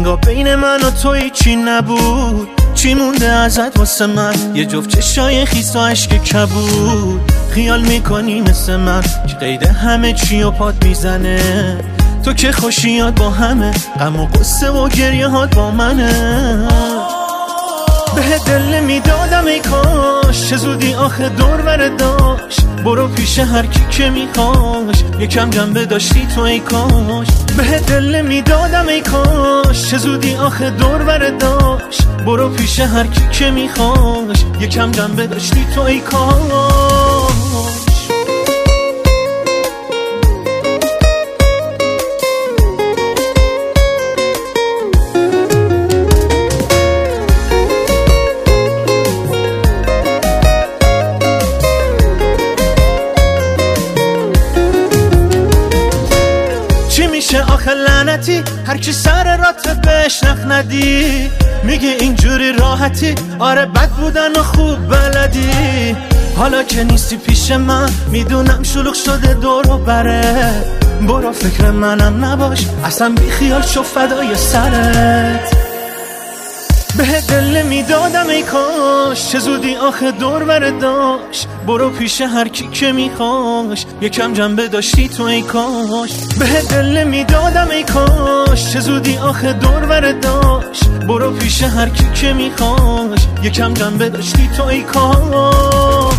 انگار بین من و تو هیچی نبود. چی مونده ازت واسه من؟ یه جفت چشای خیس و عشق کبود. خیال میکنی مثل من که قید همه چی و پات میزنه. تو که خوشیات با همه، غم و قصه و گریه هات با منه. به دل میدادم ای کاش چه زودی آخه دور بره داشت. برو پیش هر کی که میخواش، یکم جنبه داشتی تو ای کاش. به دل میدادم ای کاش چه زودی آخه دور بره داشت. برو پیش هر کی که میخواش، یکم جنبه داشتی تو ای کاش. میشه آخه لعنتی هر کی سر رات بهش نخ ندی. میگه اینجوری راحتی، آره بد بودن و خوب بلدی. حالا که نیستی پیش من میدونم شلوغ شده دور و بره. برو فکر منم نباش، اصلا بی خیال شو فدای سرت. به دل میدادم ای کاش چه زودی آخه دور بره داشت. برو پیش هر کی که میخواش، یکم جنبه داشتی تو ای کاش. به دل میدادم ای کاش چه زودی آخه دور بره داشت. برو پیش هر کی که میخواش، یکم جنبه داشتی تو ای کاش.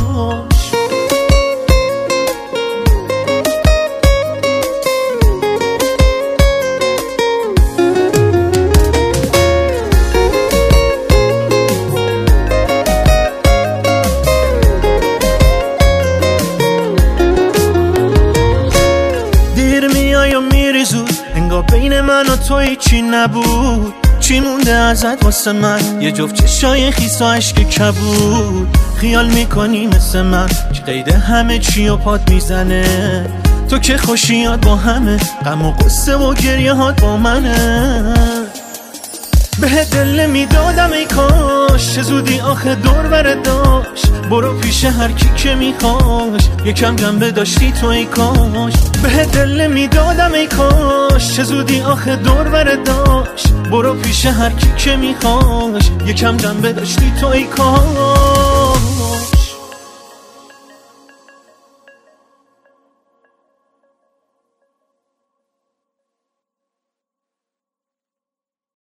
میری زود انگار بین من و تو هیچی نبود. چی مونده ازت واسه من؟ یه جفت چشای خیس و عشق کبود. خیال میکنی مثل من که قید همه چی و پات میزنه. تو که خوشیات با همه، غم و قصه و گریه هات با منه. به دل میدادم ای کاش چه زودی آخه دور بره داشت. برو پیش هر کی که میخواش، یکم جنبه داشتی تو ای کاش. به دل میدادم ای کاش چه زودی آخه دور بره داشت. برو پیش هر کی که میخواش، یکم جنبه داشتی تو ای کاش.